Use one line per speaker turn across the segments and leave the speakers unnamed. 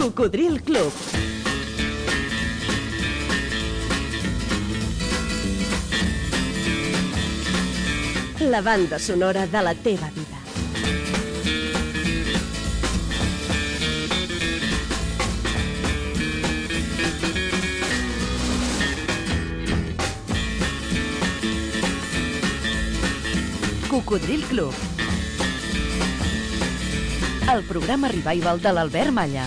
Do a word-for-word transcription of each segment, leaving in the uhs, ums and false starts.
Cocodril Club. La banda sonora de la teva vida. Cocodril Club. El programa revival de l'Albert Malla.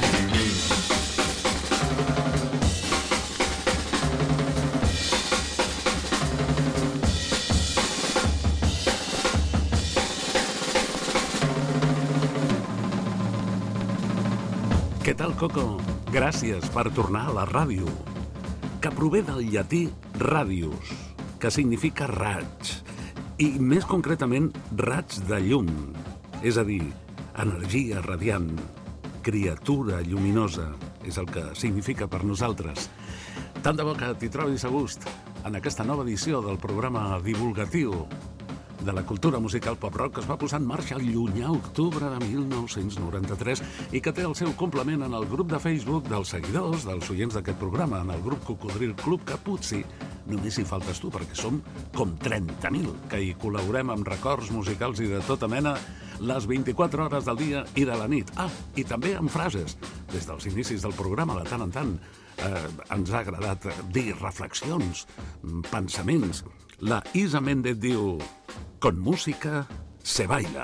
Què tal, Coco? Gràcies per tornar a la ràdio, que prové del llatí radius, que significa raig, i més concretament raig de llum, és a dir, energia radiant, criatura lluminosa, és el que significa per nosaltres. Tant de bo que t'hi trobis a gust en aquesta nova edició del programa divulgatiu de la cultura musical pop-rock que es va posar en marxa el llunyà octubre de mil nou-cents noranta-tres i que té el seu complement en el grup de Facebook dels seguidors, dels oients d'aquest programa, en el grup Cocodril Club, que potser només hi faltes tu, perquè som com trenta mil que hi col·laborem amb records musicals i de tota mena les vint-i-quatre hores del dia i de la nit. Ah, i també amb frases. Des dels inicis del programa, de tant en tant, eh, ens ha agradat dir reflexions, pensaments. La Isa Méndez diu: con música se baila,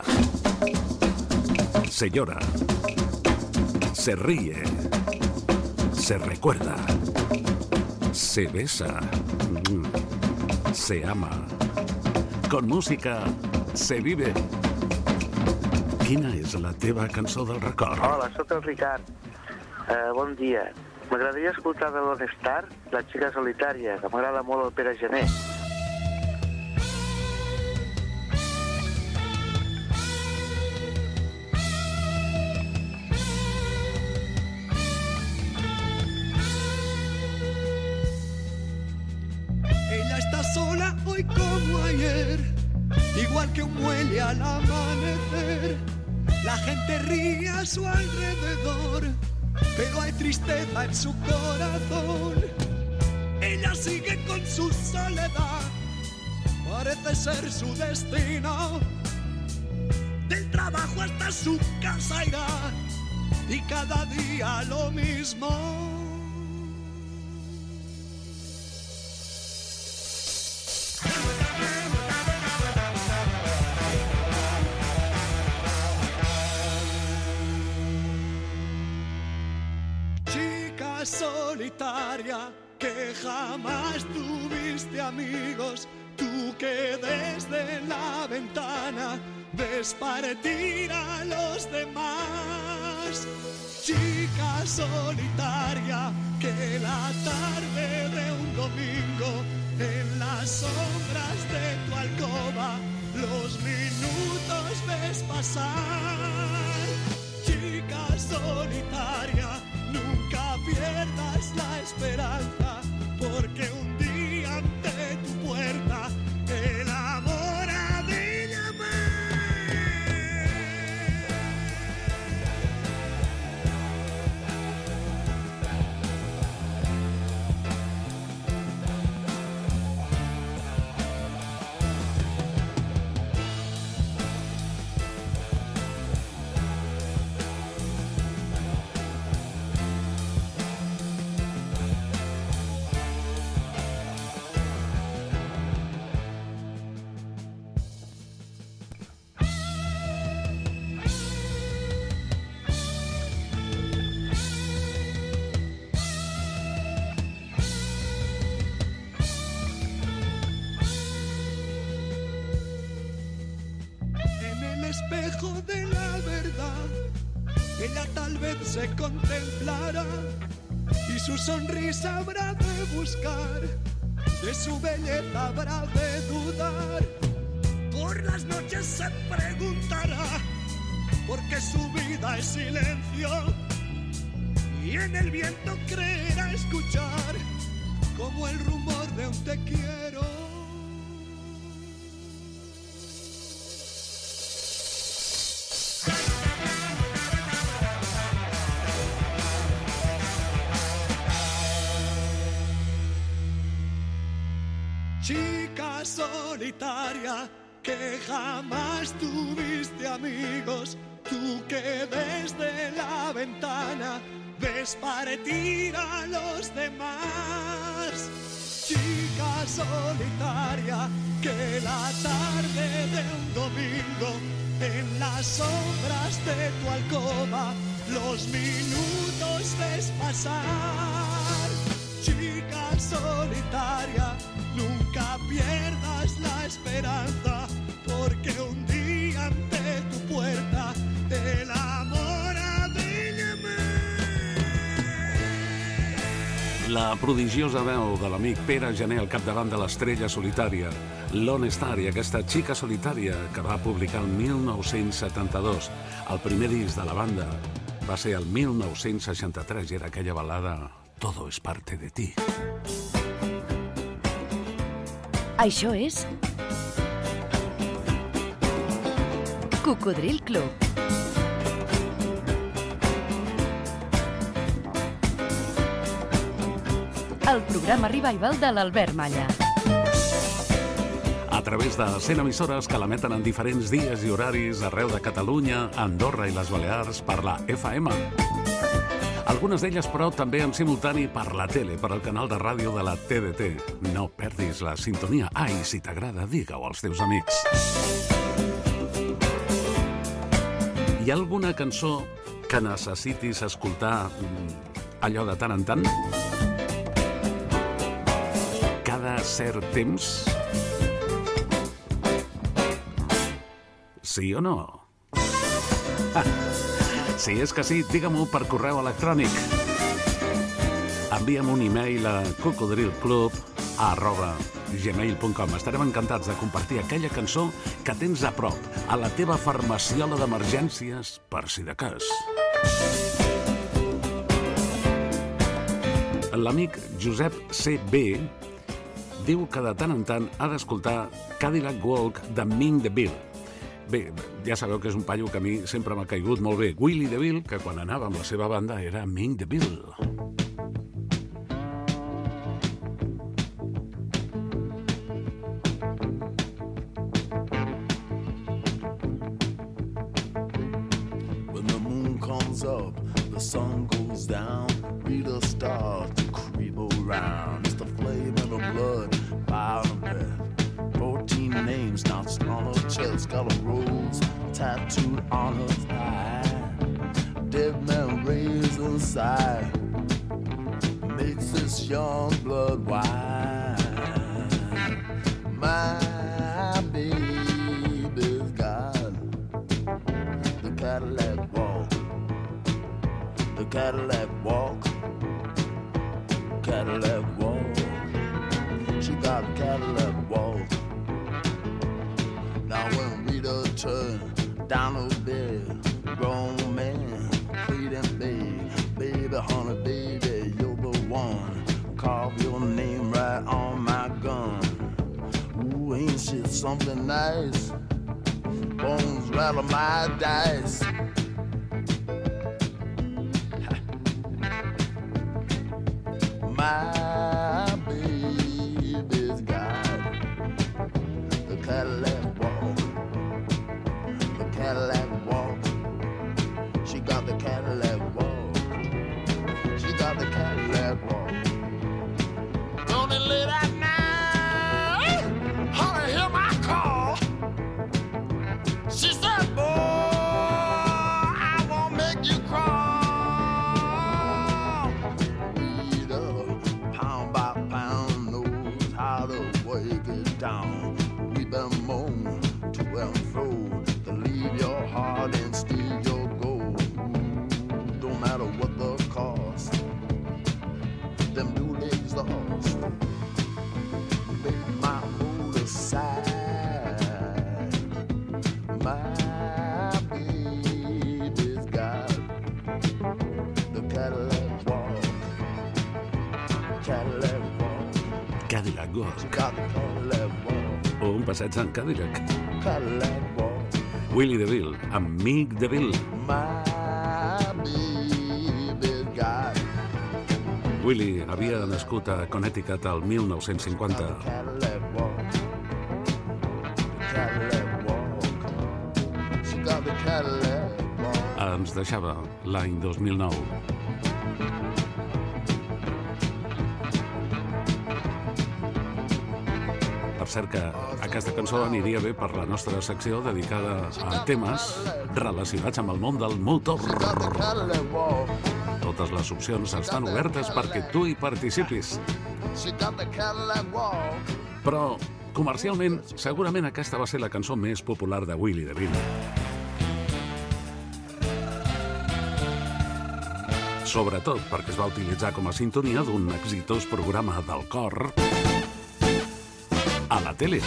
se llora, se ríe, se recuerda, se besa, se ama. Con música se vive. Quina és la teva cançó del record?
Hola, sóc el Ricard. Uh, bon dia. M'agradaria escoltar de Lone Star, La xica solitària, que m'agrada molt el Pere Gené.
Ella está sola hoy como ayer, igual que un muelle al amanecer. La gente ríe a su alrededor, pero hay tristeza en su corazón. Ella sigue con su soledad, parece ser su destino. Del trabajo hasta su casa irá, y cada día lo mismo. Solitaria, que jamás tuviste amigos, tú que desde la ventana ves partir a los demás. Chica solitaria, que la tarde de un domingo en las sombras de tu alcoba los minutos ves pasar. Chica solitaria, nunca pierdas la esperanza, porque un día ante tu puerta el amor ha de espejo de la verdad, ella tal vez se contemplará y su sonrisa habrá de buscar, de su belleza habrá de dudar. Por las noches se preguntará por qué su vida es silencio, y en el viento creerá escuchar como el rumor de un te quiero. que jamás tuviste amigos, tú que desde la ventana ves partir a los demás. Chica solitaria, que la tarde de un domingo, en las sombras de tu alcoba, los minutos ves pasar. Chica solitaria, nunca pierdas la esperanza, porque un día ante tu puerta el amor ha de llamar.
La prodigiosa veu de l'amic Pere Gené al capdavant de l'Estrella Solitària, Lone Star, i aquesta Chica Solitària que va publicar el mil nou-cents setanta-dos. El primer disc de la banda va ser el mil nou-cents seixanta-tres i era aquella balada Todo es parte de ti.
Això és Cocodril Club. El programa revival de l'Albert Malla.
A través de cent emissores que l'emeten en diferents dies i horaris arreu de Catalunya, Andorra i les Balears per la F M. Algunes d'elles, però, també en simultani per la tele, per al canal de ràdio de la T D T. No perdis la sintonia. Ai, si t'agrada, digue-ho als teus amics. Hi ha alguna cançó que necessitis escoltar allò de tant en tant? Cada cert temps? Sí o no? Ah, si és que sí, digue-m'ho per correu electrònic. Envia'm un e-mail a cocodrilclub arroba gmail punt com. Estarem encantats de compartir aquella cançó que tens a prop, a la teva farmaciola d'emergències, per si de cas. L'amic Josep C B diu que de tant en tant ha d'escoltar Cadillac Walk de Ming DeVille. Bé, ja sabeu que és un paio que a mi sempre m'ha caigut molt bé. Willie DeVille, que quan anava amb la seva banda era Ming DeVille.
When the moon comes up, the sun goes down, Rita starts to creep around. It's the flame of the blood, fire and breath. Fourteen names notched on her chest, got a rose tattooed on her thigh. Dead man raised inside, makes this young blood wine. My baby's got the Cadillac walk, the Cadillac walk, Cadillac walk. She got a Cadillac walk. Now when Rita turned down her bed, grown man pleading, babe, baby, honey, baby, you're the one. Carve your name right on my gun. Ooh, ain't shit something nice? Bones rattle my dice. My baby's got the Cadillac walk, the Cadillac walk. She got the Cadillac walk, she got the Cadillac walk. Don't it late at night, honey, hear my call. She said, boy, I won't make you cry. Down, we've been moan to and fro to leave your heart and steal your gold. Don't matter what the cost, them new legs lost. Make my mood aside. My baby's got the Cadillac walk, Cadillac walk.
Cadillac Walk.
She got the Cadillac walk.
O un passeig en Cadillac.
Cadillac walk.
Willie DeVille, amb Mick DeVille.
My baby's got
Willie havia nascut a Connecticut el mil nou-cents cinquanta.
Cadillac walk. Cadillac the Cadillac Walk.
Ens deixava l'any dos mil nou. Per cert que aquesta cançó aniria bé per la nostra secció dedicada a temes relacionats amb el món del motor. Totes les opcions estan obertes perquè tu hi participis. Però, comercialment, segurament aquesta va ser la cançó més popular de Willie DeVille. Sobretot perquè es va utilitzar com a sintonia d'un exitós programa del cor a la tele.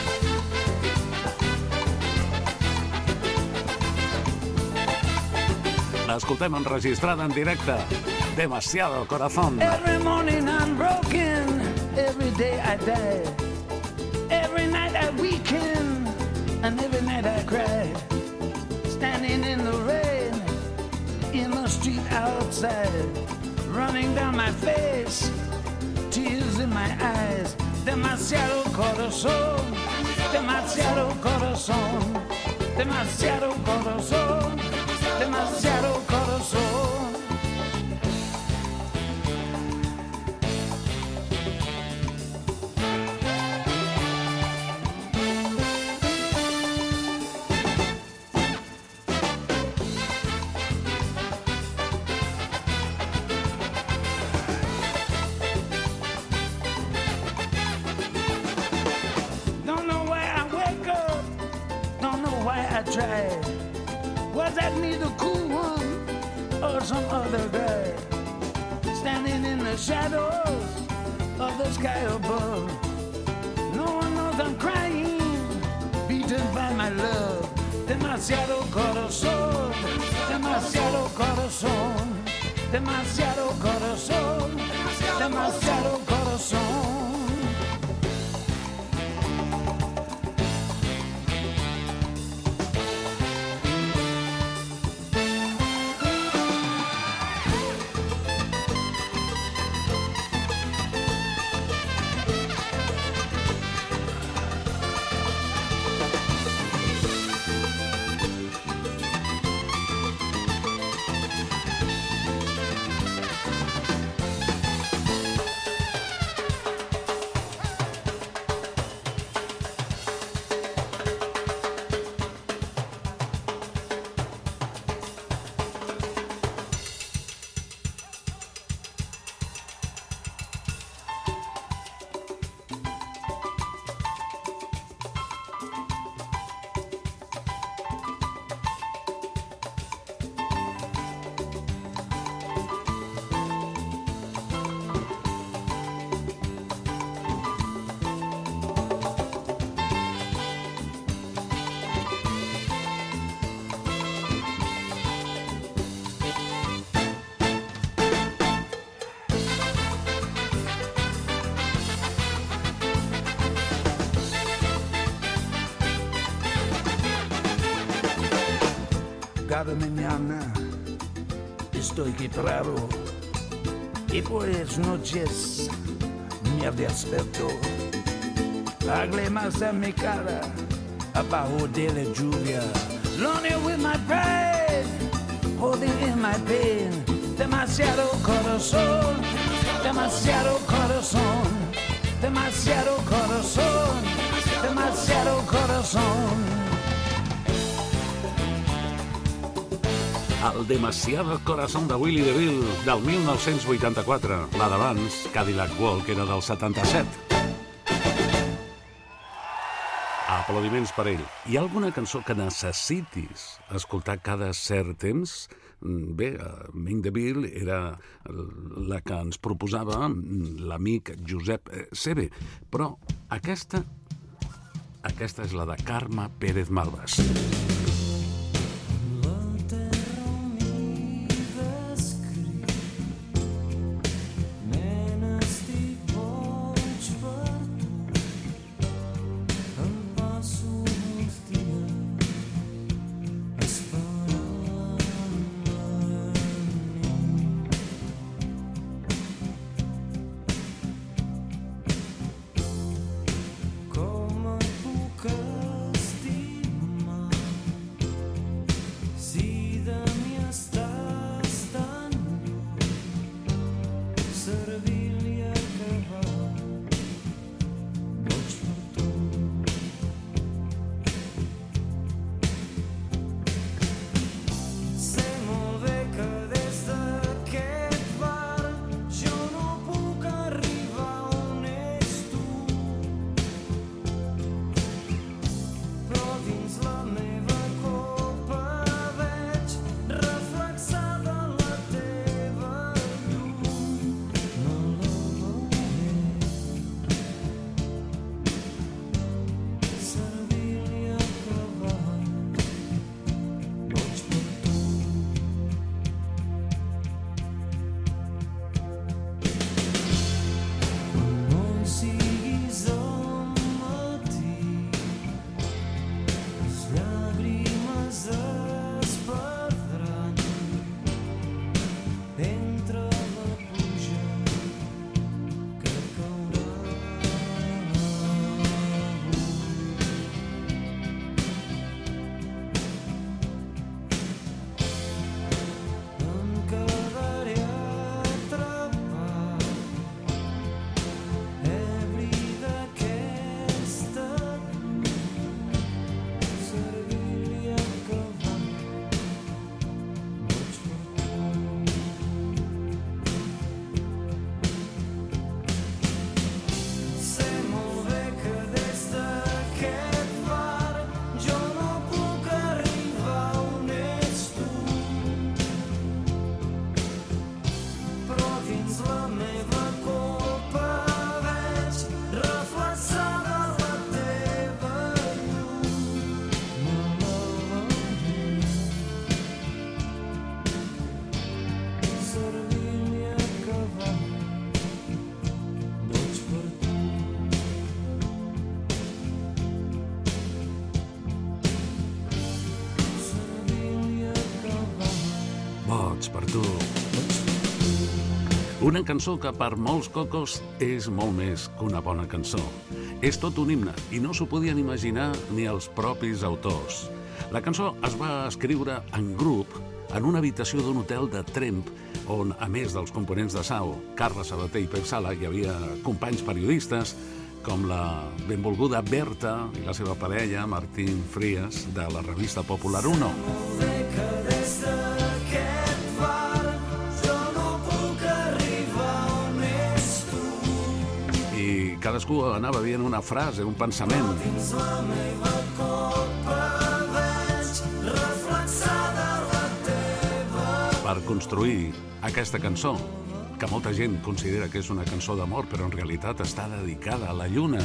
L'escoltem enregistrada en directe. Demasiado corazón.
Every morning I'm broken, every day I die, every night I weaken, and every night I cry, standing in the rain, in the street outside, running down my face, tears in my eyes. Demasiado corazón, demasiado corazón, demasiado corazón, demasiado corazón. Was that me, the cool one, or some other guy, standing in the shadows of the sky above? No one knows I'm crying, beaten by my love. Demasiado corazón, demasiado corazón, demasiado corazón, demasiado corazón. Cada mañana estoy quebrado y por las noches me despierto. Lágrimas en mi cara abajo de la lluvia. Lonely with my pride, holding in my pain. Demasiado corazón, demasiado corazón, demasiado corazón, demasiado corazón.
El Demasiado Corazón de Willie DeVille, del mil nou-cents vuitanta-quatre. La d'abans, Cadillac Walk, era del setanta-set. Aplaudiments per ell. Hi ha alguna cançó que necessitis escoltar cada cert temps? Bé, Ming DeVille era la que ens proposava l'amic Josep Sebe, però aquesta, aquesta és la de Carme Pérez Malvas.
Com puc estimar
boig per tu. Una cançó que per molts cocos és molt més que una bona cançó. És tot un himne i no s'ho podien imaginar ni els propis autors. La cançó es va escriure en grup en una habitació d'un hotel de Tremp on, a més dels components de Sau, Carles Sabater i Pep Sala, hi havia companys periodistes com la benvolguda Berta i la seva parella, Martín Frías, de la revista Popular Uno. I cadascú anava dient una frase, un pensament. Per construir aquesta cançó, que molta gent considera que és una cançó d'amor, però en realitat està dedicada a la lluna.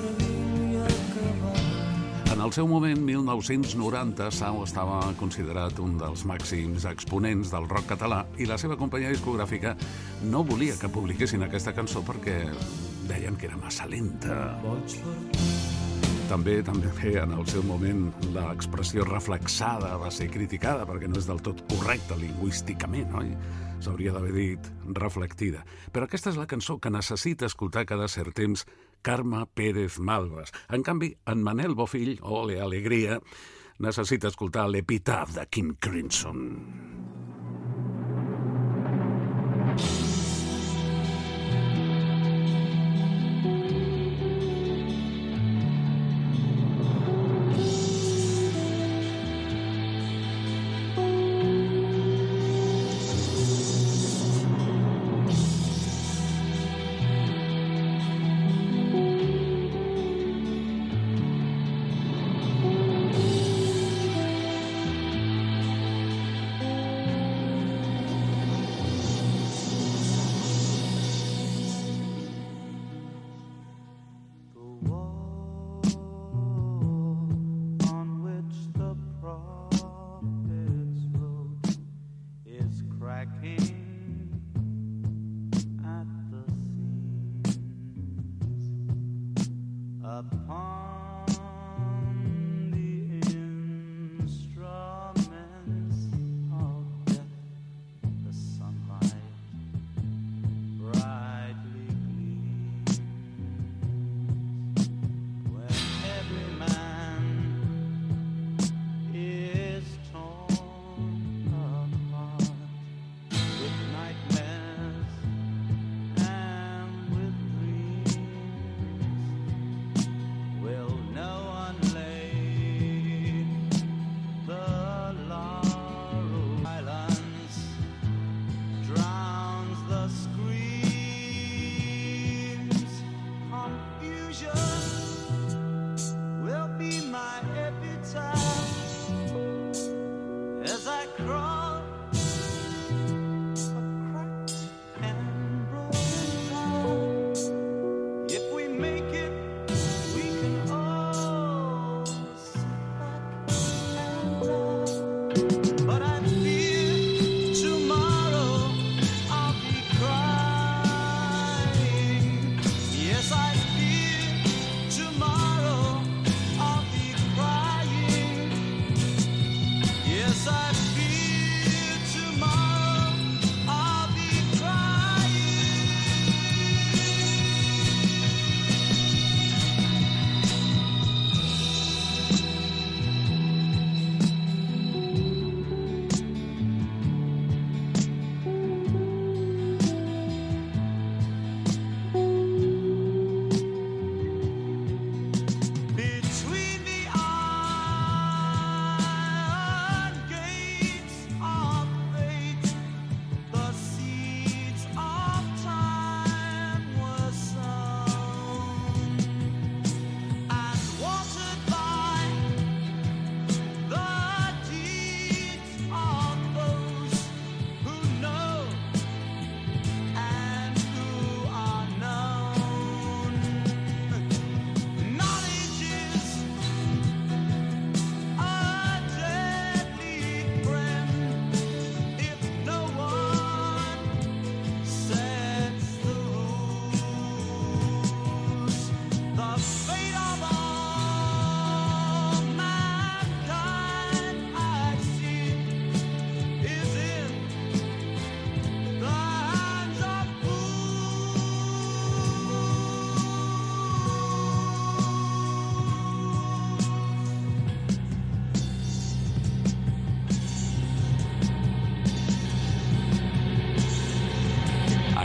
En el seu moment, mil nou-cents noranta, Sau estava considerat un dels màxims exponents del rock català i la seva companyia discogràfica no volia que publiquessin aquesta cançó perquè deien que era massa lenta. També, també en el seu moment l'expressió reflexada va ser criticada perquè no és del tot correcta lingüísticament, oi? S'hauria d'haver dit reflectida. Però aquesta és la cançó que necessita escoltar cada cert temps Carme Pérez Malvas. En canvi, en Manel Bofill, ole alegria, necessita escoltar l'Epitaph de King Crimson.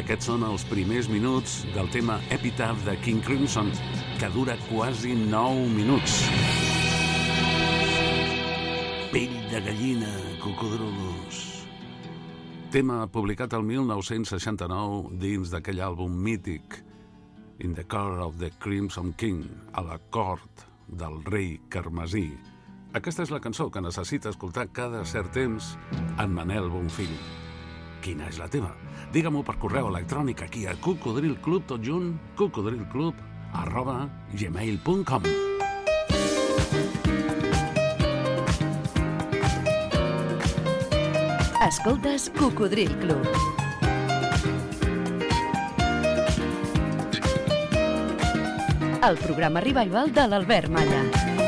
Aquests són els primers minuts del tema Epitaph de King Crimson, que dura quasi nou minuts. Pell de gallina, cocodrolos. Tema publicat el mil nou-cents seixanta-nou dins d'aquell àlbum mític In the Court of the Crimson King, a la cort del rei carmesí. Aquesta és la cançó que necessita escoltar cada cert temps en Manel Bonfill. Quina és la teva? Digue-m'ho per correu electrònic aquí a cocodrilclub, tot junt, cocodrilclub arroba gmail punt com.
Escoltes Cocodril Club. El programa revival de l'Albert Malla.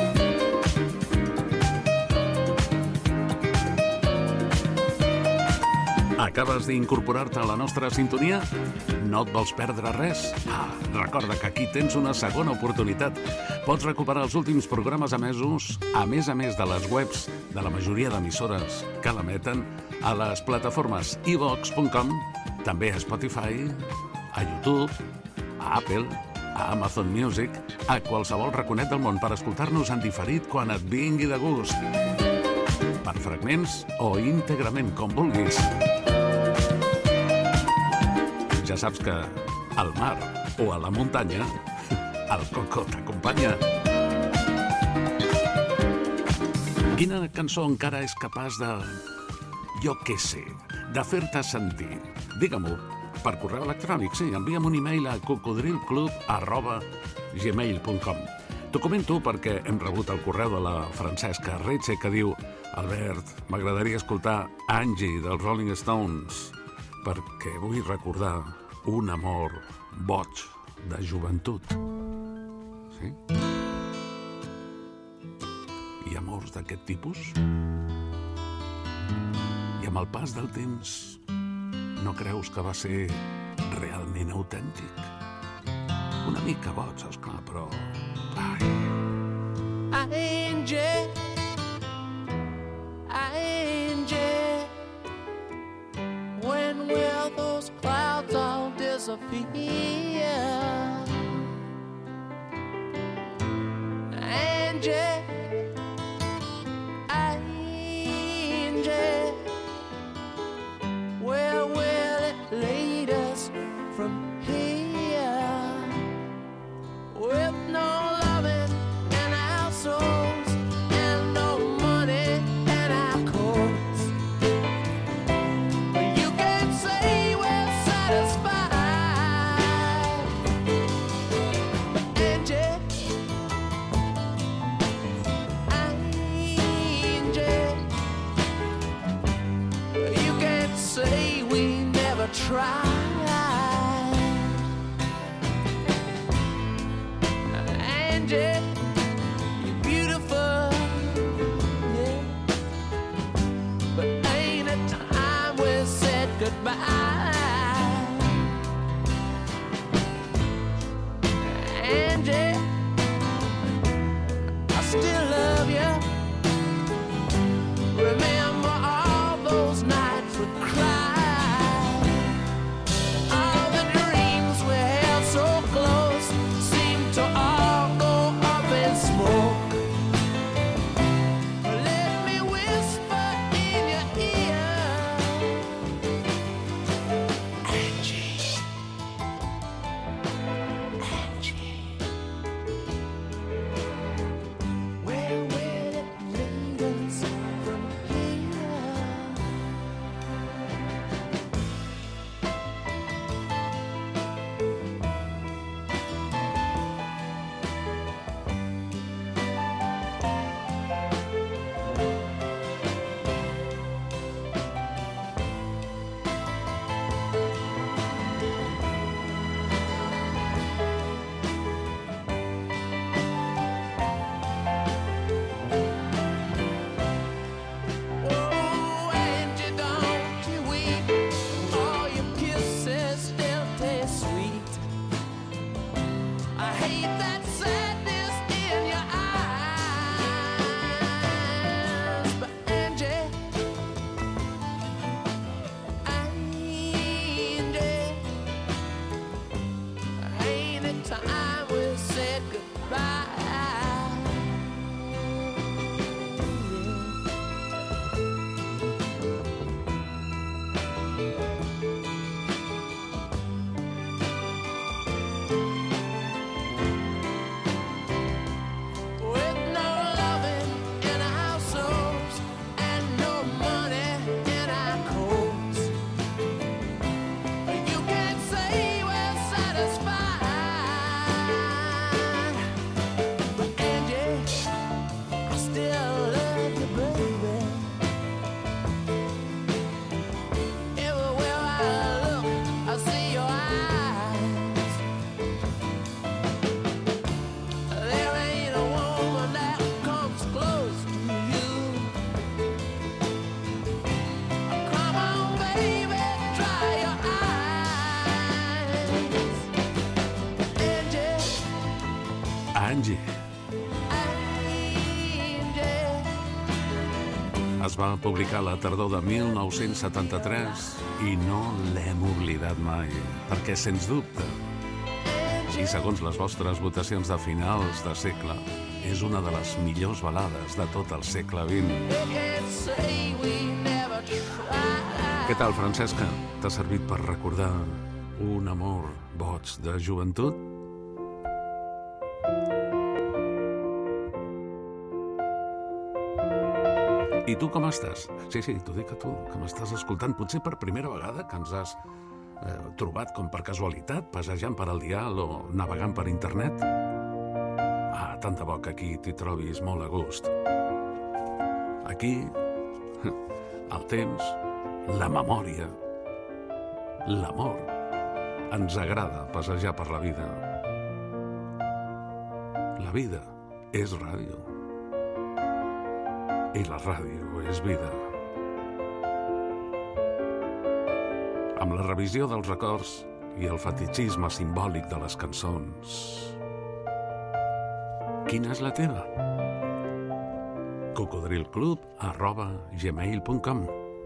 Acabes d'incorporar-te a la nostra sintonia? No et vols perdre res? Ah, recorda que aquí tens una segona oportunitat. Pots recuperar els últims programes emesos, a més a més de les webs de la majoria d'emissores que l'emeten, a les plataformes i vox punt com, també a Spotify, a YouTube, a Apple, a Amazon Music, a qualsevol raconet del món per escoltar-nos en diferit quan et vingui de gust. Per fragments o íntegrament, com vulguis. Ja saps que al mar o a la muntanya el Coco t'acompanya. Quina cançó encara és capaç de, jo què sé, de fer-te sentir? Digue-m'ho per correu electrònic, sí, envia'm un e-mail a cocodrilclub arroba gmail punt com. T'ho comento perquè hem rebut el correu de la Francesca Retxe que diu: Albert, m'agradaria escoltar Angie dels Rolling Stones perquè vull recordar un amor boig de joventut. Sí? I amors d'aquest tipus? I amb el pas del temps no creus que va ser realment autèntic? Una mica boig, esclar, però... Ai...
Angie, Angie, when will those clouds all disappear? Angie, Angie, where will it lead us from here? With no loving in our souls and no money in our coats, you can't say we're satisfied. Angie, Angie, you can't say we never tried. Angie, you're beautiful, yeah, but ain't it time we said goodbye? Angie, I still love you. Remember all those nights we cried, all the dreams we held so close seemed to all go up in smoke. Let me whisper in your ear,
va publicar la tardor de mil nou-cents setanta-tres i no l'hem oblidat mai, perquè, sens dubte, i segons les vostres votacions de finals de segle, és una de les millors balades de tot el segle vint. Què tal, Francesca? T'ha servit per recordar un amor boig de joventut? I tu com estàs? Sí, sí, t'ho dic a tu, que m'estàs escoltant potser per primera vegada, que ens has eh, trobat com per casualitat, passejant per al dial o navegant per internet. Ah, tant de bo que aquí t'hi trobis molt a gust. Aquí, el temps, la memòria, l'amor, ens agrada passejar per la vida. La vida és ràdio. I la ràdio és vida. Amb la revisió dels records i el fetitxisme simbòlic de les cançons. Quina és la teva? cocodrilclub arroba gmail punt com.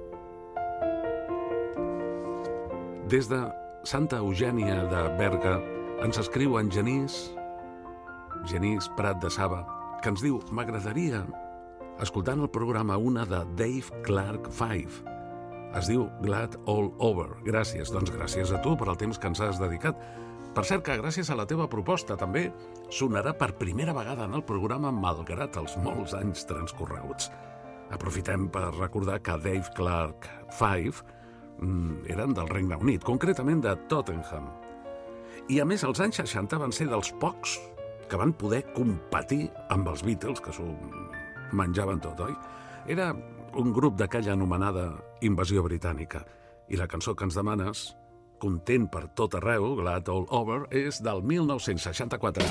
Des de Santa Eugènia de Berga ens escriu en Genís, Genís Prat de Saba, que ens diu: m'agradaria escoltant el programa una de Dave Clark Five. Es diu Glad All Over. Gràcies, doncs gràcies a tu per el temps que ens has dedicat. Per cert que gràcies a la teva proposta també sonarà per primera vegada en el programa malgrat els molts anys transcorreguts. Aprofitem per recordar que Dave Clark Five mm, eren del Regne Unit, concretament de Tottenham. I a més els anys seixanta van ser dels pocs que van poder competir amb els Beatles, que s'ho menjaven tot, oi? Era un grup d'aquella anomenada invasió britànica. I la cançó que ens demanes, Content per tot arreu, Glad All Over, és del mil nou-cents seixanta-quatre.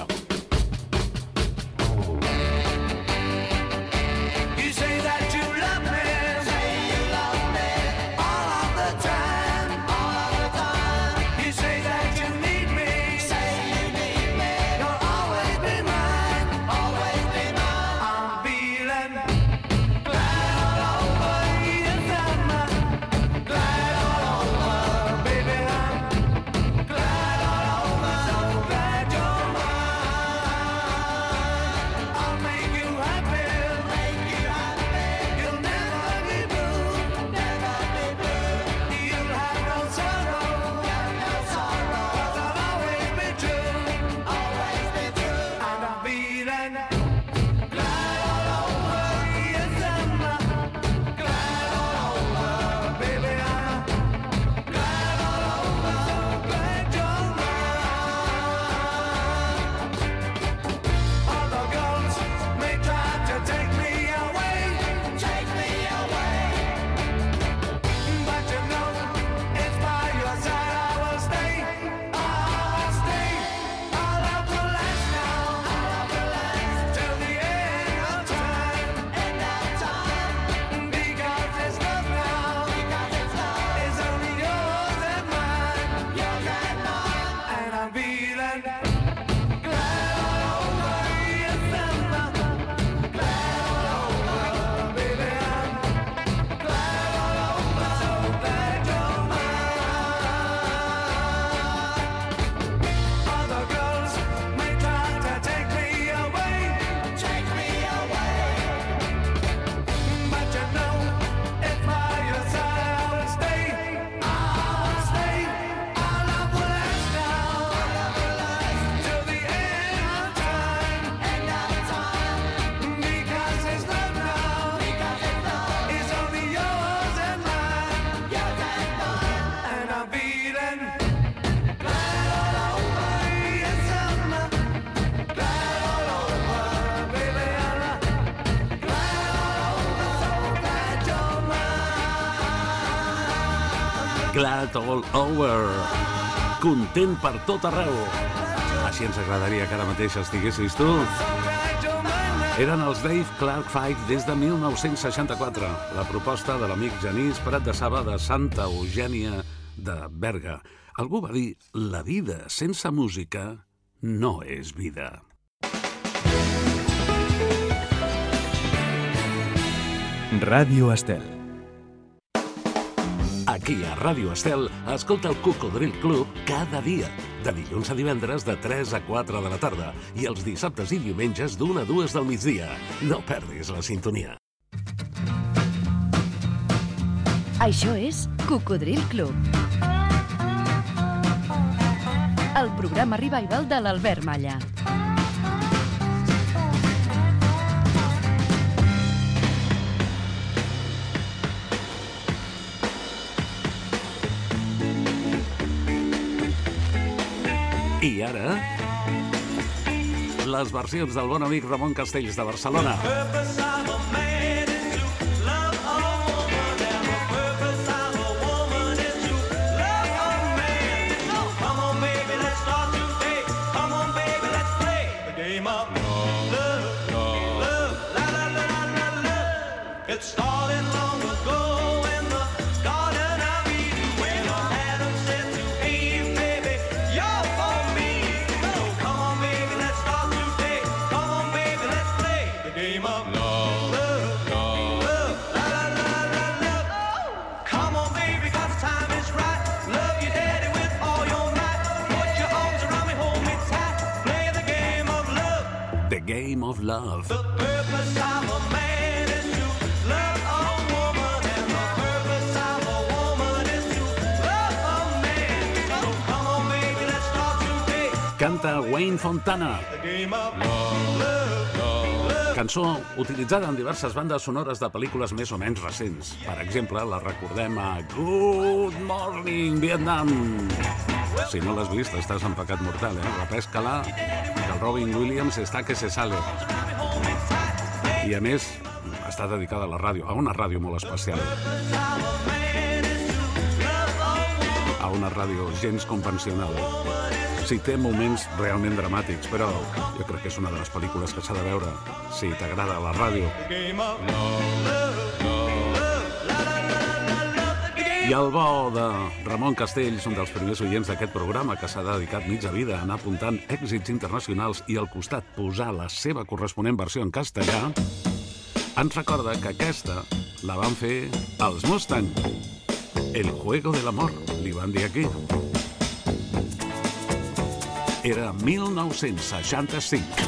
Glad All Over. Content per tot arreu. Així ens agradaria que ara mateix estiguessis tu. Eren els Dave Clark Five des de mil nou-cents seixanta-quatre. La proposta de l'amic Genís Prat de Saba de Santa Eugènia de Berga. Algú va dir: la vida sense música no és vida.
Ràdio Estel.
Aquí a Ràdio Estel, escolta el Cocodril Club cada dia, de dilluns a divendres de tres a quatre de la tarda i els dissabtes i diumenges d'una a dues del migdia. No perdis la sintonia.
Això és Cocodril Club, el programa revival de l'Albert Malla.
I ara, les versions del bon amic Ramon Castells de Barcelona. Game of Love. The purpose of a man is to love a woman, and the purpose of a woman is to love a man. So come on, baby, let's start today. Canta Wayne Fontana. The game of love, love, love. Cançó utilitzada en diverses bandes sonores de pel·lícules més o menys recents. Per exemple, la recordem a Good Morning Vietnam. Si no l'has vist, estàs en pecat mortal, eh? Repesca-la, que el Robin Williams està que se sale. I a més, està dedicada a la ràdio, a una ràdio molt especial. A una ràdio gens convencional. Sí, té moments realment dramàtics, però jo crec que és una de les pel·lícules que s'ha de veure si t'agrada la ràdio. I el bo de Ramon Castells, un dels primers oients d'aquest programa que s'ha dedicat mitja vida a anar apuntant èxits internacionals i al costat posar la seva corresponent versió en castellà, ens recorda que aquesta la van fer els Mustang. El juego del amor, li van dir aquí. Era mil nou-cents seixanta-cinc.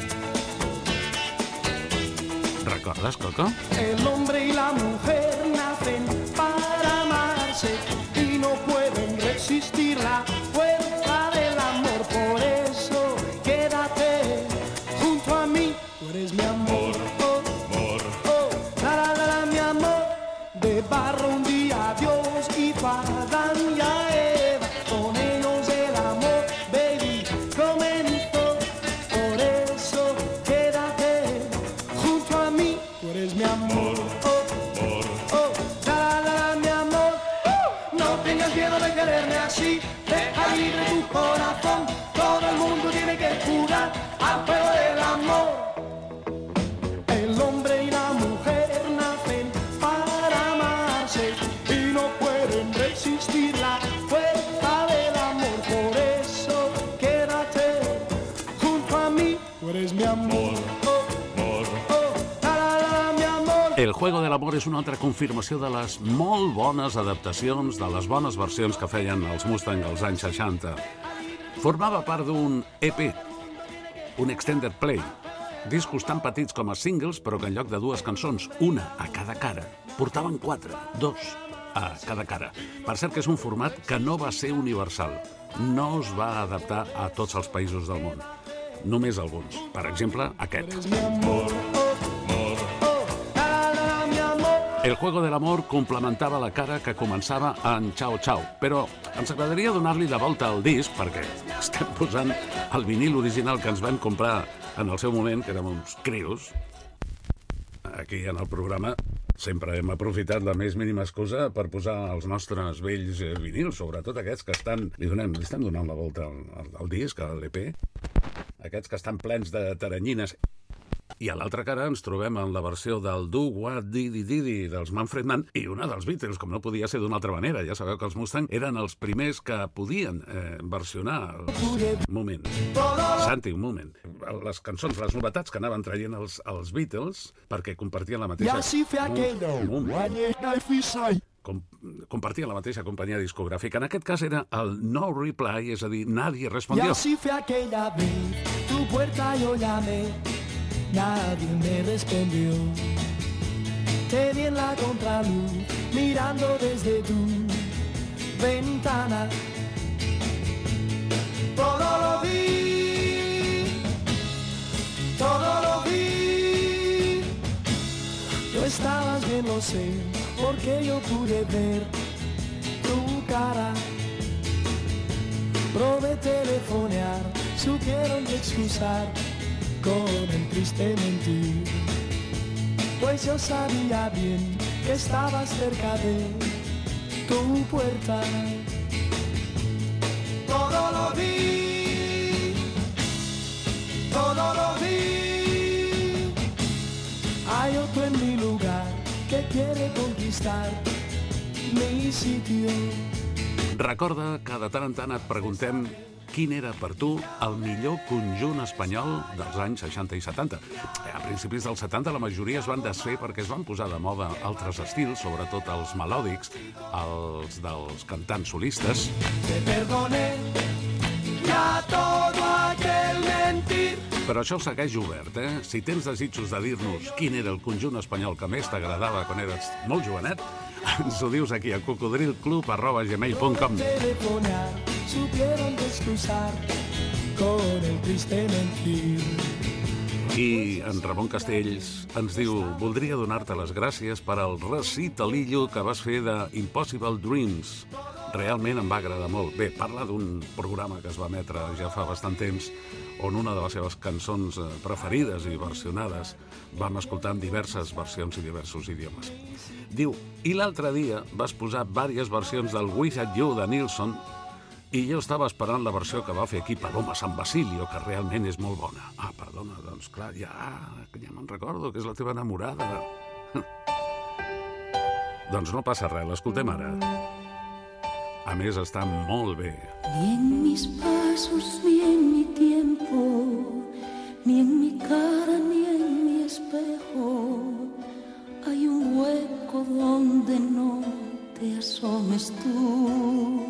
¿Recordes, Coco?
El hombre y la mujer nacen para amarse y no pueden resistir la fuerza del amor. Por eso quédate junto a mí, tú eres mi amor. Oh, amor. Oh, la, la, la, la, mi amor. De barro un día Dios hizo a Adán y a Eva. Con ellos el amor, baby, comenzó. Por eso quédate junto a mí, tú eres mi amor. Oh, amor. Oh, la, la, la, mi amor. Uh, no tengas miedo de quererme así. Deja libre tu corazón. Todo el mundo tiene que jugar al juego del amor. El hombre y la mujer nacen para amarse y no pueden resistir la fuerza del amor. Por eso quédate junto a mí, tú eres mi amor. Oh, amor. Oh, la, la, la, mi amor.
El juego del amor és una altra confirmació de les molt bones adaptacions, de les bones versions que feien els Mustang als anys seixanta. Formava part d'un E P, un Extended Play, discos tan petits com a singles, però que en lloc de dues cançons, una a cada cara, portaven quatre, dos a cada cara. Per cert que és un format que no va ser universal, no es va adaptar a tots els països del món, només alguns. Per exemple, aquest. El juego del amor complementava la cara que començava en Ciao Ciao, però ens agradaria donar-li la volta al disc perquè estem posant el vinil original que ens vam comprar en el seu moment, que érem uns crios. Aquí en el programa sempre hem aprofitat la més mínima excusa per posar els nostres vells vinils, sobretot aquests que estan... Li, donem, li estem donant la volta al, al, al disc, a l'E P. Aquests que estan plens de taranyines I a l'altra cara ens trobem en la versió del Do What Diddy Diddy dels Manfred Mann i una dels Beatles, com no podia ser d'una altra manera. Ja sabeu que els Mustang eren els primers que podien eh, versionar. Un moment. Santi, un moment. Les cançons, les novetats que anaven traient els, els Beatles, perquè compartien la mateixa... Un, un moment. Com, compartien la mateixa companyia discogràfica. En aquest cas era el No Reply, és a dir, nadie respondió.
Y así fue aquella vez, tu puerta yo llamé, nadie me respondió. Te vi en la contraluz, mirando desde tu ventana. Todo lo vi, todo lo vi. Tú estabas bien, lo sé, porque yo pude ver tu cara. Probé telefonear, supieron de excusar con el triste mentir, pues yo sabía bien que estabas cerca de tu puerta. Todo lo vi, todo lo vi. Hay otro en mi lugar que quiere conquistar mi sitio.
Recorda que de tant en tant et preguntem quin era per tu el millor conjunt espanyol dels anys seixanta i setanta. A principis dels setanta la majoria es van desfer perquè es van posar de moda altres estils, sobretot els melòdics, els dels cantants solistes.
Te perdoné ya todo aquel mentir.
Però això segueix obert, eh? Si tens desitjos de dir-nos quin era el conjunt espanyol que més t'agradava quan eres molt jovenet, ens ho dius aquí a cocodrilclub arroba gmail punt com.
Telefonear, supieron de excusar con el triste mentir.
I en Ramon Castells ens diu: voldria donar-te les gràcies per al recitalillo que vas fer de Impossible Dreams. Realment em va agradar molt. Bé, parla d'un programa que es va emetre ja fa bastant temps on una de les seves cançons preferides i versionades vam escoltar en diverses versions i diversos idiomes. Diu, i l'altre dia vas posar diverses versions del Without You de Nilsson i jo estava esperant la versió que va fer aquí Paloma San Basilio, que realment és molt bona. Ah, perdona, doncs clar, ja, ja me'n recordo que és la teva enamorada. Doncs no passa res, l'escoltem ara. A més, està molt bé.
Ni en mis pasos, ni en mi tiempo, ni en mi cara, ni en mi espejo, hay un hueco donde no te asomes tú.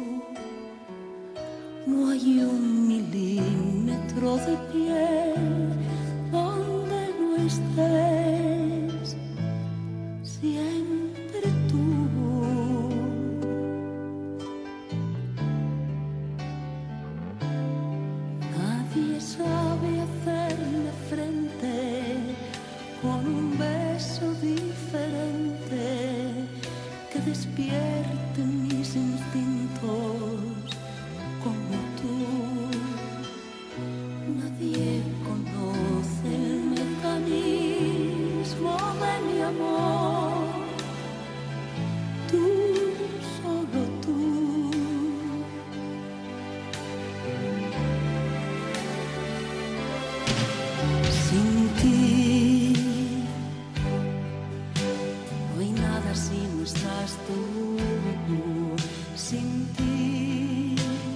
No hay un milímetro de piel donde no estés, siempre tú. Nadie sabe hacerle frente con un beso diferente que despierte mis instintos como tú. Nadie conoce el mecanismo de mi amor, tú, solo tú. Sin ti no hay nada si no estás tú. Sin ti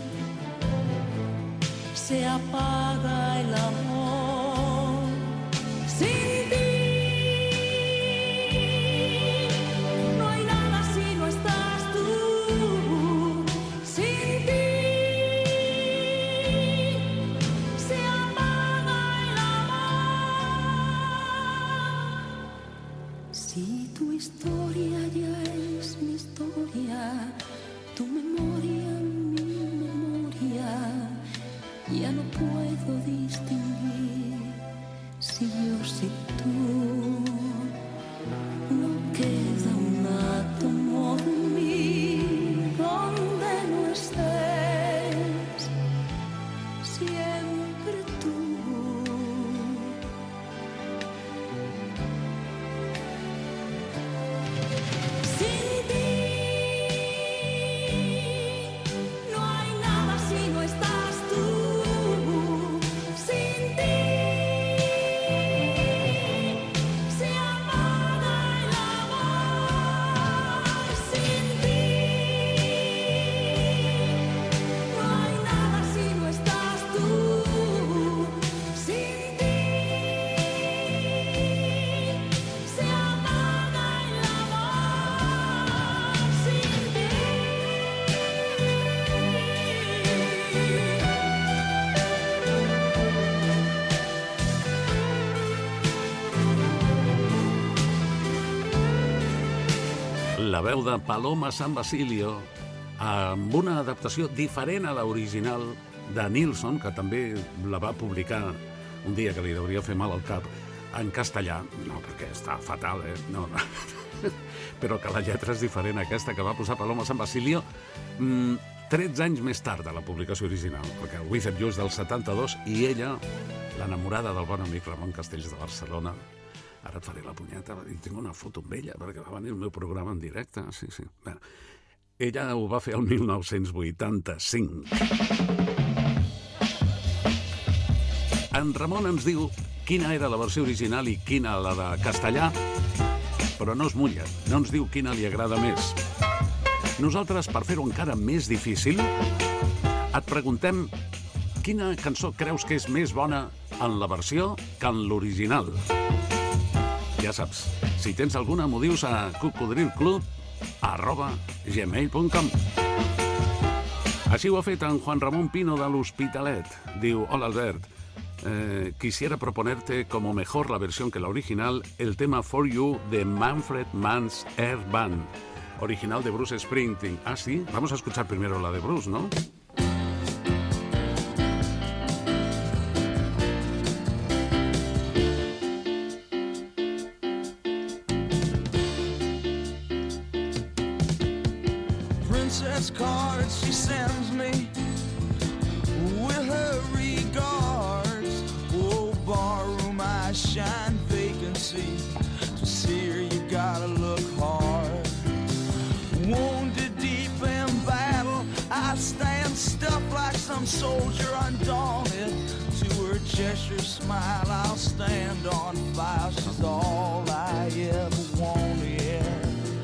se apaga el amor. Sin ti no hay nada si no estás tú. Sin ti se apaga el amor. Si tu historia ya es mi historia, tu memoria mi memoria, ya no puedo distinguir si yo, si tú. No queda un átomo de mí donde no estés, siempre tú. Sin ti no hay nada si no estás tú. Sin ti
la veu de Paloma San Basilio, amb una adaptació diferent a l'original de Nilsson, que també la va publicar un dia que li hauria fer mal al cap, en castellà. No, perquè està fatal, eh? No, no. Però que la lletra és diferent, aquesta que va posar Paloma San Basilio mmm, tretze anys més tard de la publicació original, perquè el With You és del setanta-dos i ella, l'enamorada del bon amic Ramon Castells de Barcelona, ara et faré la punyeta, i tinc una foto amb ella, perquè va venir el meu programa en directe, sí, sí. Bé, ella ho va fer el mil nou-cents vuitanta-cinc. En Ramon ens diu quina era la versió original i quina la de castellà, però no es mulla, no ens diu quina li agrada més. Nosaltres, per fer-ho encara més difícil, et preguntem quina cançó creus que és més bona en la versió que en l'original. Ja saps, si tens alguna, m'ho dius a cocodrilclub arroba gmail punt com. Així ho ha fet en Juan Ramón Pino de l'Hospitalet. Diu, hola Albert, eh, quisiera proponerte como mejor la versión que la original el tema For You de Manfred Mann's Air Band, original de Bruce Springsteen. Ah, sí, vamos a escuchar primero la de Bruce, ¿no?
Princess cards she sends me with her regards. Oh, barroom, I shine vacancy. To see her, you gotta look hard. Wounded deep in battle, I stand stuffed like some soldier undaunted. To her Cheshire smile, I'll stand on fire. She's all I ever wanted.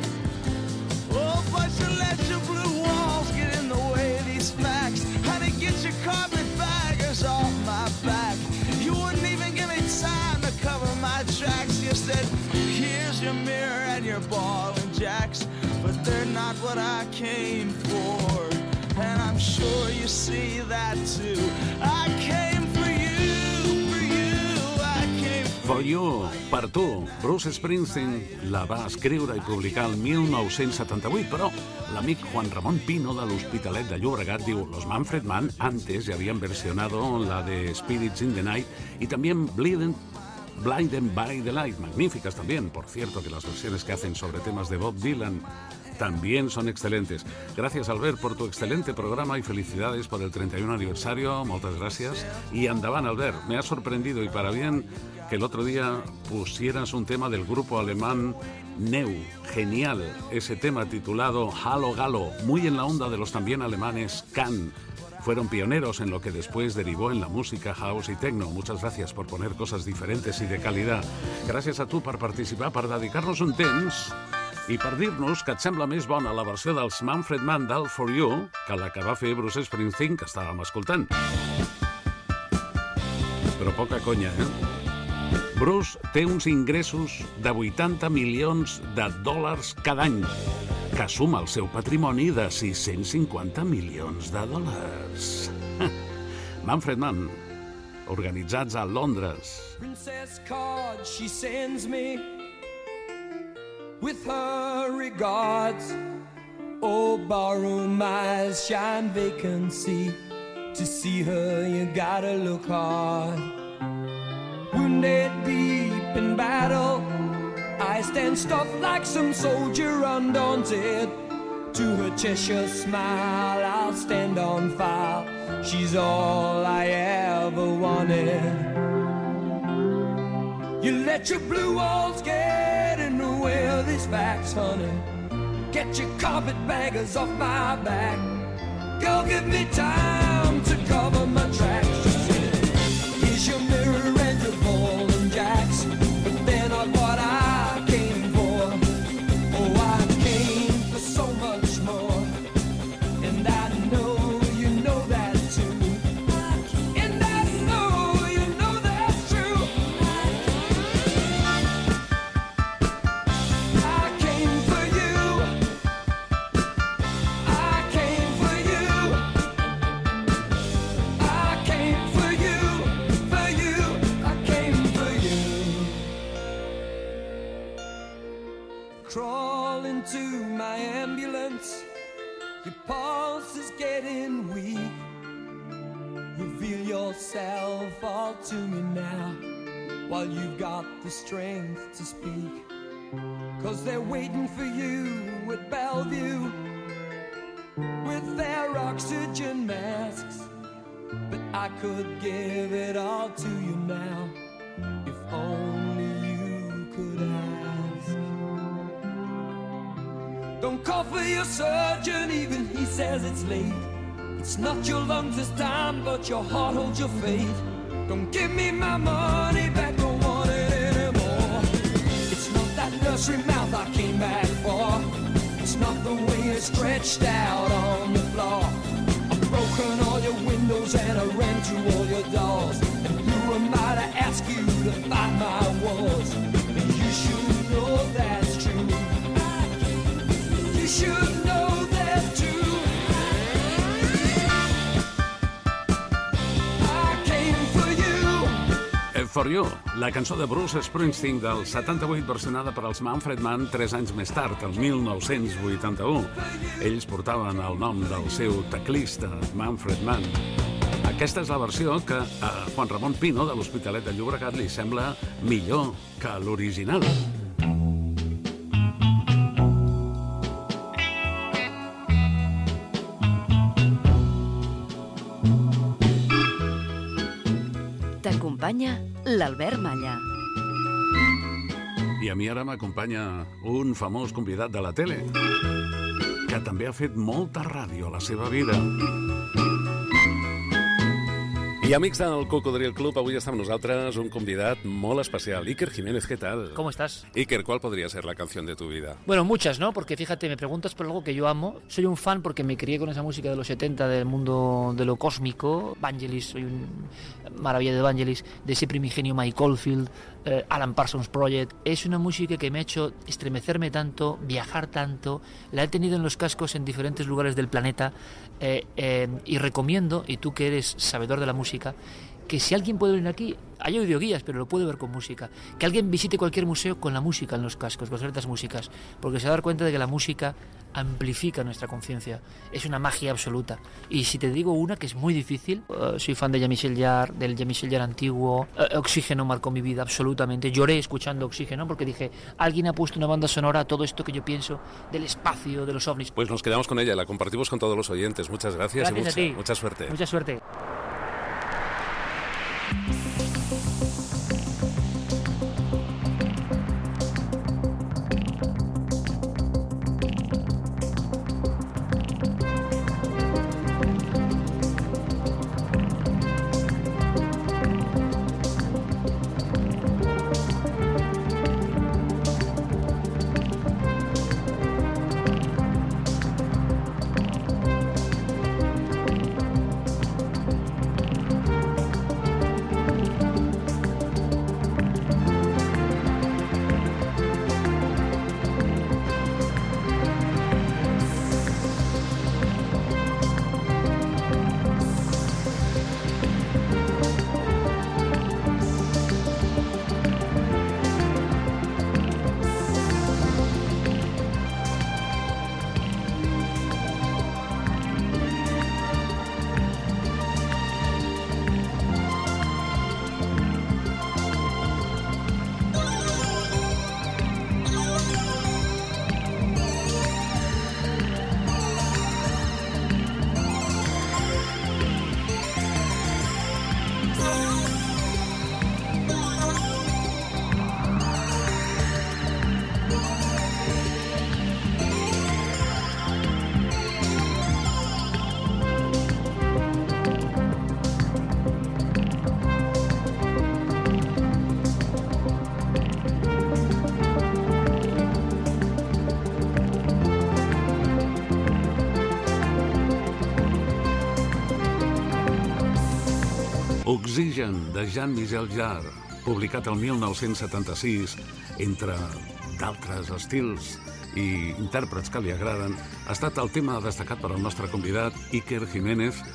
Oh, but you let your blue walls get in the way of these facts. Honey, get your carpetbaggers off my back. You wouldn't even give me time to cover my tracks. You said, here's your mirror and your ball and jacks, but they're not what I came for, and I'm sure you see that too. I came for you, for you, I came
For You, per tu. Bruce Springsteen la va escriure i publicar el mil nou-cents setanta-vuit, però l'amic Juan Ramón Pino de l'Hospitalet de Llobregat diu, los Manfred Mann antes ya habían versionado la de Spirits in the Night y también Bleeding Blinded by the Light, magníficas también. Por cierto, que las versiones que hacen sobre temas de Bob Dylan también son excelentes. Gracias, Albert, por tu excelente programa y felicidades por el treinta y uno aniversario. Muchas gracias. Y andaban, Albert, me ha sorprendido y para bien que el otro día pusieras un tema del grupo alemán Neu. Genial, ese tema titulado Hallo Gallo, muy en la onda de los también alemanes Can. Fueron pioneros en lo que después derivó en la música house y techno. Muchas gracias por poner cosas diferentes y de calidad. Gràcies a tu per participar, per dedicar-nos un temps i per dir-nos que et sembla més bona la versió dels Manfred Mann del For You que la que va fer Bruce Springsteen, que estàvem escoltant. Però poca conya, eh? Bruce té uns ingressos de vuitanta milions de dòlars cada any, que suma el seu patrimoni de sis-cents cinquanta milions de dòlars. Manfred Mann, organitzats a Londres.
Princess card she sends me with her regards. Oh, barroom eyes shine vacancy. To see her you gotta look hard. Wounded deep in battle, I stand stuffed like some soldier undaunted. To her Cheshire smile, I'll stand on fire. She's all I ever wanted. You let your blue walls get in the way of these facts, honey. Get your carpetbaggers off my back. Go give me time to cover my tracks. She said, here's your mirror and your ball and jacks, but they're not what I came for. Oh, I came for so much more, and I know you know that too. And I know you know that's true. I came for you. I came for you. I came Your pulse is getting weak. Reveal yourself all to me now, while you've got the strength to speak. 'Cause they're waiting for you at Bellevue with their oxygen masks. But I could give it all to you now, if only you could ask. Don't call for your surgeon, even he says it's late. It's not your lungs this time, but your heart holds your fate. Don't give me my money back, don't want it anymore. It's not that nursery mouth I came back for. It's not the way you're stretched out on the floor. I've broken all your windows and I ran through all your doors. And who am I to ask you to find my walls? And you should know that's true. You should know that too.
For You, la cançó de Bruce Springsteen del setanta-vuit versionada per als Manfred Mann tres anys més tard, el mil nou-cents vuitanta-u. Ells portaven el nom del seu teclista, Manfred Mann. Aquesta és la versió que a Juan Ramon Pino de l'Hospitalet de Llobregat li sembla millor que l'original.
T'acompanya l'Albert Malla.
I a mi ara m'acompanya un famós convidat de la tele, que també ha fet molta ràdio a la seva vida.
I amics del Cocodril Club, avui està amb nosaltres un convidat molt especial. Iker Jiménez, ¿qué tal?
¿Cómo estás?
Iker, ¿cuál podría ser la canción de tu vida?
Bueno, muchas, ¿no? Porque fíjate, me preguntas por algo que yo amo. Soy un fan porque me crié con esa música de los setenta, del mundo de lo cósmico. Vangelis, soy un maravilla de Vangelis, de ese primigenio Mike Oldfield, eh, Alan Parsons Project. Es una música que me ha hecho estremecerme tanto, viajar tanto. La he tenido en los cascos en diferentes lugares del planeta. Eh, eh, y recomiendo, y tú que eres sabedor de la música, que si alguien puede venir aquí, hay audioguías, pero lo puede ver con música, que alguien visite cualquier museo con la música en los cascos, con ciertas músicas, porque se va a dar cuenta de que la música amplifica nuestra conciencia, es una magia absoluta. Y si te digo una que es muy difícil, uh, soy fan de Jean-Michel Jarre, del Jean-Michel Jarre antiguo. uh, Oxígeno marcó mi vida absolutamente, lloré escuchando Oxígeno porque dije, alguien ha puesto una banda sonora a todo esto que yo pienso del espacio, de los ovnis.
Pues nos quedamos con ella, la compartimos con todos los oyentes. Muchas gracias,
gracias
y mucha,
a ti.
mucha suerte.
Mucha suerte.
Oxygen, de Jean-Michel Jarre, publicat el mil nou-cents setanta-sis, entre d'altres estils i intèrprets que li agraden, ha estat el tema destacat per al nostre convidat Iker Jiménez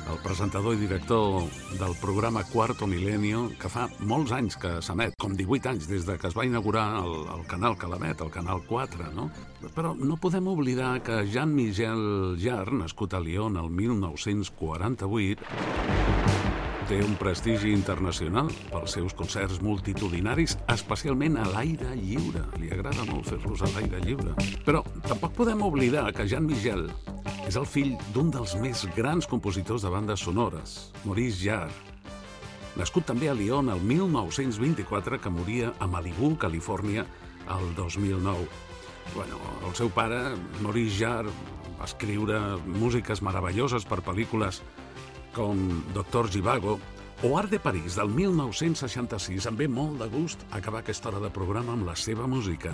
el presentador i director del programa Cuarto Milenio, que fa molts anys que s'emet, com divuit anys des de que es va inaugurar el, el canal que l'emet, el canal quatre, no? Però no podem oblidar que Jean-Michel Jarre, nascut a Lyon el mil nou-cents quaranta-vuit, té un prestigi internacional pels seus concerts multitudinaris, especialment a l'aire lliure. Li agrada molt fer-los a l'aire lliure. Però tampoc podem oblidar que Jean-Michel és el fill d'un dels més grans compositors de bandes sonores, Maurice Jarre. Nascut també a Lyon el mil nou-cents vint-i-quatre, que moria a Malibu, Califòrnia, el dos mil nou. Bueno, el seu pare, Maurice Jarre, va escriure músiques meravelloses per pel·lícules com Doctor Zhivago o Art de París, del mil nou-cents seixanta-sis. Em ve molt de gust acabar aquesta hora de programa amb la seva música.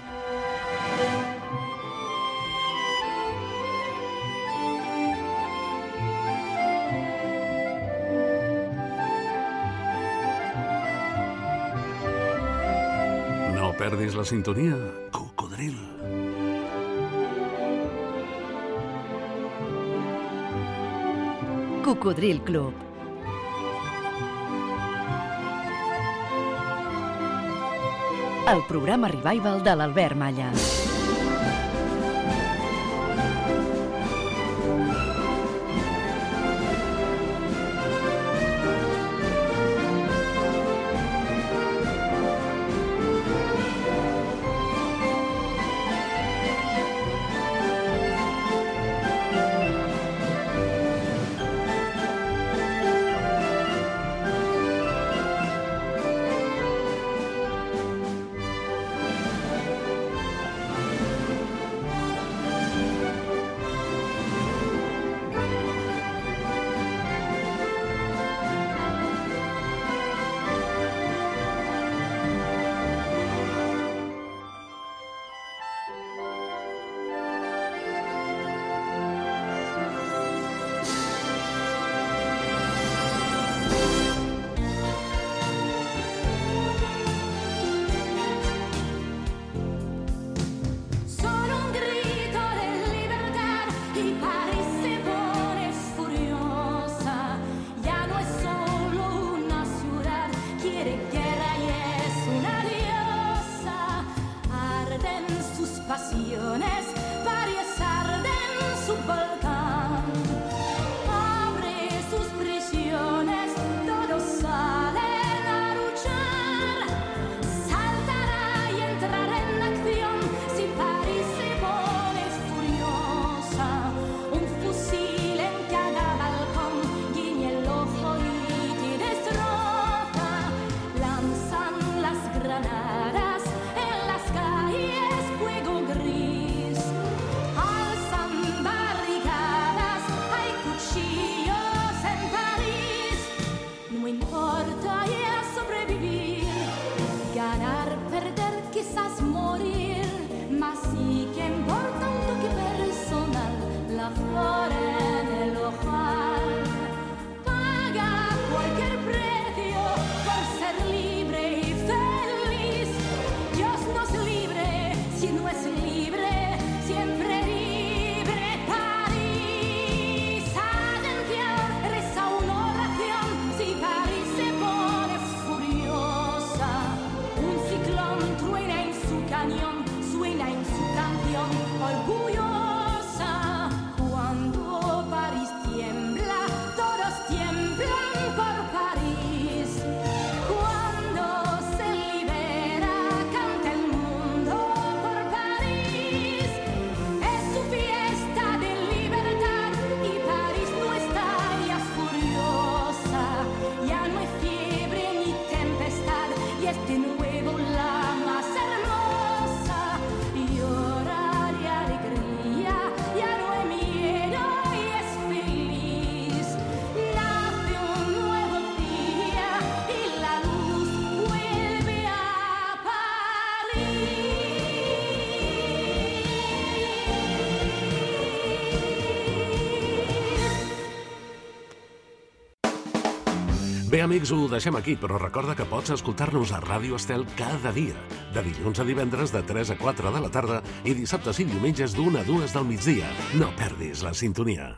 No perdis la sintonia, Cocodril.
Cocodril Club. El programa revival de l'Albert Malla.
Bé, amics, ho deixem aquí, però recorda que pots escoltar-nos a Ràdio Estel cada dia, de dilluns a divendres de tres a quatre de la tarda i dissabtes i diumenges d'una a dues del migdia. No perdis la sintonia.